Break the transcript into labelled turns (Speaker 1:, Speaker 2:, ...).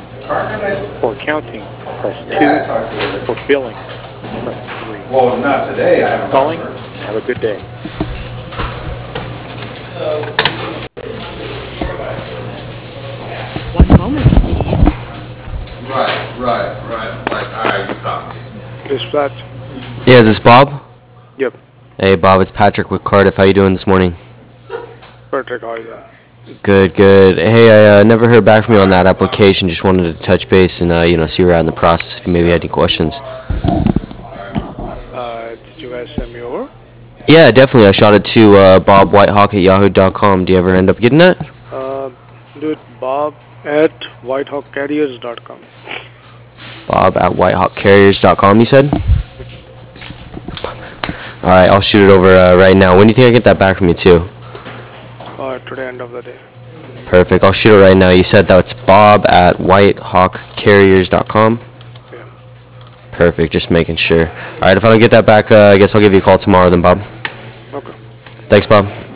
Speaker 1: For accounting, press 2.
Speaker 2: Yeah, I talked to her.
Speaker 1: For billing, press 3.
Speaker 2: Well, not today. I haven't
Speaker 1: Calling,
Speaker 2: talked to her.
Speaker 1: have a good day.
Speaker 3: One moment, please.
Speaker 2: Right. Like, all right, you talk.
Speaker 1: Dispatch.
Speaker 4: Yeah, is this Bob?
Speaker 1: Yep.
Speaker 4: Hey, Bob, it's Patrick with Cardiff. How you doing this morning?
Speaker 1: Patrick, how are you?
Speaker 4: Good. Hey, I never heard back from you on that application. Just wanted to touch base and see where you're at in the process. If you maybe had any questions.
Speaker 1: Did you guys send me over?
Speaker 4: Yeah, definitely. I shot it to bobwhitehawk@yahoo.com. Do you ever end up getting that?
Speaker 1: Do it bob@whitehawkcarriers.com.
Speaker 4: Bob@whitehawkcarriers.com, you said? All right, I'll shoot it over right now. When do you think I get that back from you, too?
Speaker 1: Today, end of the day.
Speaker 4: Perfect. I'll shoot it right now. You said that's bob@whitehawkcarriers.com?
Speaker 1: Yeah.
Speaker 4: Perfect. Just making sure. All right, if I don't get that back, I guess I'll give you a call tomorrow then, Bob.
Speaker 1: Okay.
Speaker 4: Thanks, Bob.